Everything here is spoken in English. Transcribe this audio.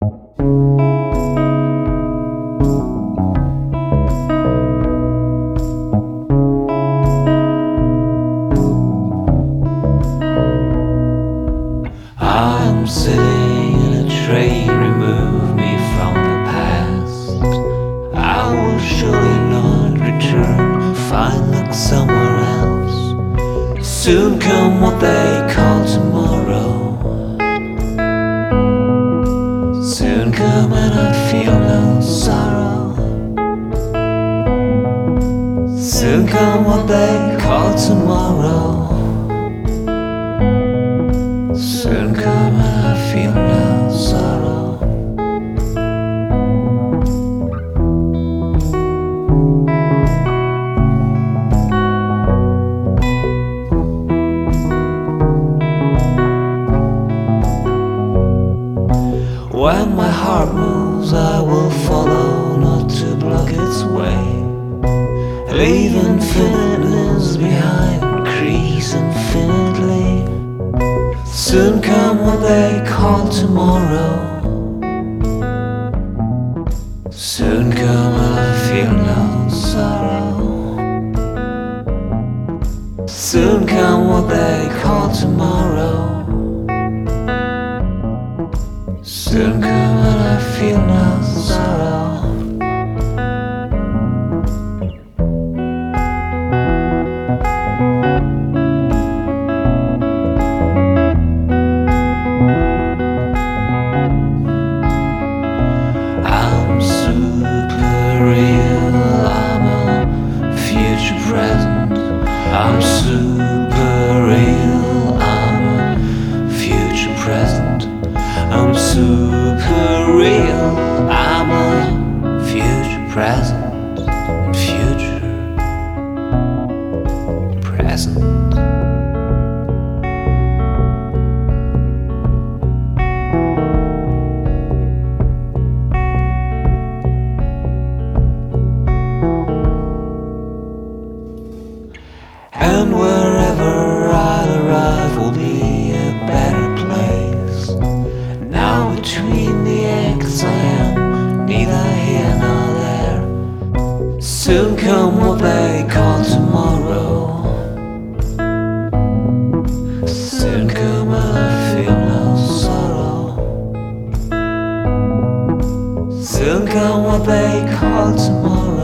I'm sitting in a train, remove me from the past. I will surely not return, find luck somewhere else. Soon come what they call tomorrow. Soon come and I feel no sorrow. Soon come what they call tomorrow. Soon come and I feel no sorrow. When my heart moves, I will follow, not to block its way. Leave infiniteness behind, increase infinitely. Soon come what they call tomorrow. Soon come and I feel no sorrow. Soon come what they call tomorrow. Soon come and I feel no sorrow. I'm super real, I'm a future present. I'm super real, I'm a future present. I'm super real, I'm a future present and future present. And wherever I arrive will be a better place. Now between the acts I am neither here nor there. Soon come what they call tomorrow. Soon come and I feel no sorrow. Soon come what they call tomorrow.